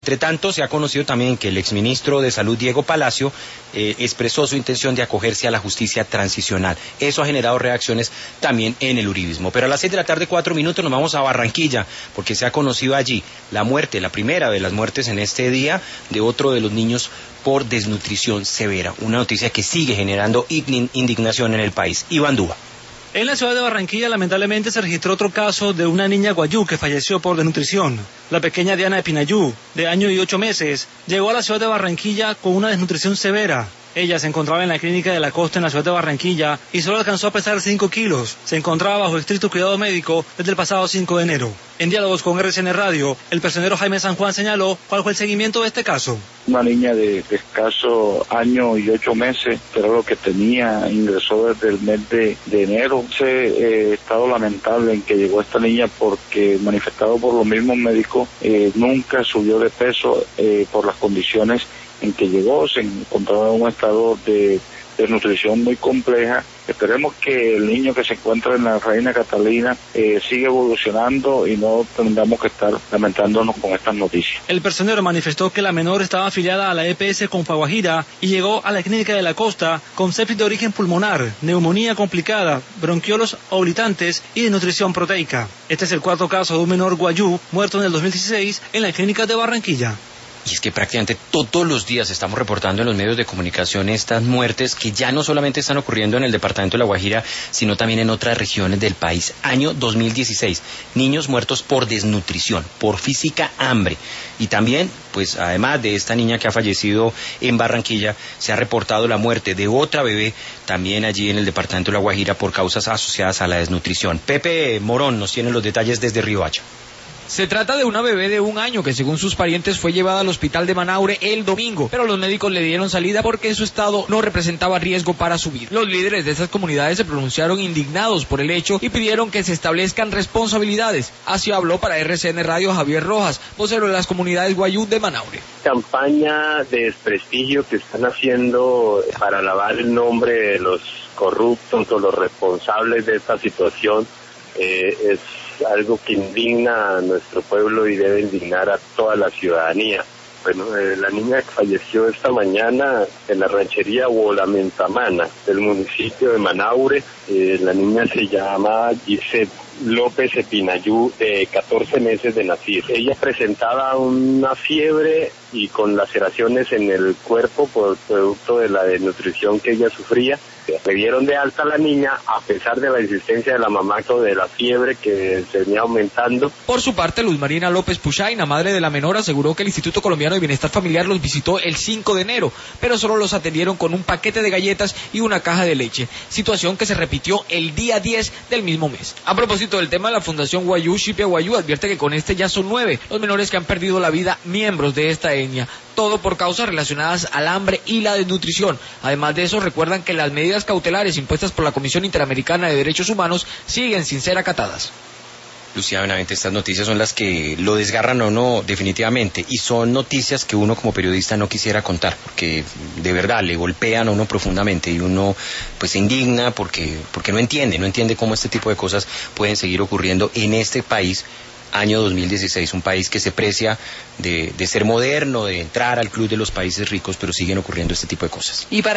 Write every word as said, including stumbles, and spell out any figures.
Entre tanto, se ha conocido también que el exministro de Salud, Diego Palacio, eh, expresó su intención de acogerse a la justicia transicional. Eso ha generado reacciones también en el uribismo. Pero a las seis de la tarde, cuatro minutos, nos vamos a Barranquilla, porque se ha conocido allí la muerte, la primera de las muertes en este día, de otro de los niños por desnutrición severa. Una noticia que sigue generando indignación en el país. Iván Dúa. En la ciudad de Barranquilla, lamentablemente, se registró otro caso de una niña guayú que falleció por desnutrición. La pequeña Diana Epinayú, de año y ocho meses, llegó a la ciudad de Barranquilla con una desnutrición severa. Ella se encontraba en la clínica de la Costa en la ciudad de Barranquilla y solo alcanzó a pesar cinco kilos. Se encontraba bajo estricto cuidado médico desde el pasado cinco de enero. En diálogos con R C N Radio, el personero Jaime San Juan señaló cuál fue el seguimiento de este caso. Una niña de, de escaso año y ocho meses, que era lo que tenía, ingresó desde el mes de, de enero. Ese eh, estado lamentable en que llegó esta niña porque, manifestado por los mismos médicos, eh, nunca subió de peso eh, por las condiciones en que llegó. Se encontraba en un estado de desnutrición muy compleja. Esperemos que el niño que se encuentra en la Reina Catalina eh, siga evolucionando y no tengamos que estar lamentándonos con estas noticias. El personero manifestó que la menor estaba afiliada a la E P S Confaguajira y llegó a la clínica de la Costa con sepsis de origen pulmonar, neumonía complicada, bronquiolos aulitantes y desnutrición proteica. Este es el cuarto caso de un menor guayú muerto en el dos mil dieciséis en la clínica de Barranquilla. Y es que prácticamente todos los días estamos reportando en los medios de comunicación estas muertes que ya no solamente están ocurriendo en el departamento de La Guajira, sino también en otras regiones del país. Año dos mil dieciséis, niños muertos por desnutrición, por física hambre. Y también, pues además de esta niña que ha fallecido en Barranquilla, se ha reportado la muerte de otra bebé también allí en el departamento de La Guajira por causas asociadas a la desnutrición. Pepe Morón nos tiene los detalles desde Riohacha. Se trata de una bebé de un año que, según sus parientes, fue llevada al hospital de Manaure el domingo, pero los médicos le dieron salida porque su estado no representaba riesgo para su vida. Los líderes de esas comunidades se pronunciaron indignados por el hecho y pidieron que se establezcan responsabilidades. Así habló para R C N Radio Javier Rojas, vocero de las comunidades guayú de Manaure. Campaña de desprestigio que están haciendo para lavar el nombre de los corruptos o los responsables de esta situación eh, es algo que indigna a nuestro pueblo y debe indignar a toda la ciudadanía. Bueno, eh, la niña que falleció esta mañana en la ranchería Wolamentamana del municipio de Manaure, eh, la niña se llama Gisette López Epinayú, de catorce meses de nacida. Ella presentaba una fiebre y con laceraciones en el cuerpo por producto de la desnutrición que ella sufría. Le dieron de alta a la niña a pesar de la insistencia de la mamá de la fiebre que se venía aumentando. Por su parte, Luz Marina López Puchaina, madre de la menor, aseguró que el Instituto Colombiano de Bienestar Familiar los visitó el cinco de enero, pero solo los atendieron con un paquete de galletas y una caja de leche, situación que se repitió el día diez del mismo mes. A propósito del tema, la Fundación Guayú Shipia Guayú advierte que con este ya son nueve los menores que han perdido la vida miembros de esta etnia, todo por causas relacionadas al hambre y la desnutrición. Además de eso, recuerdan que las medidas cautelares impuestas por la Comisión Interamericana de Derechos Humanos siguen sin ser acatadas. Lucía Benavente, estas noticias son las que lo desgarran o no definitivamente, y son noticias que uno como periodista no quisiera contar, porque de verdad le golpean a uno profundamente y uno pues se indigna porque, porque no entiende, no entiende cómo este tipo de cosas pueden seguir ocurriendo en este país. Año dos mil dieciséis, un país que se precia de, de ser moderno, de entrar al club de los países ricos, pero siguen ocurriendo este tipo de cosas. Y para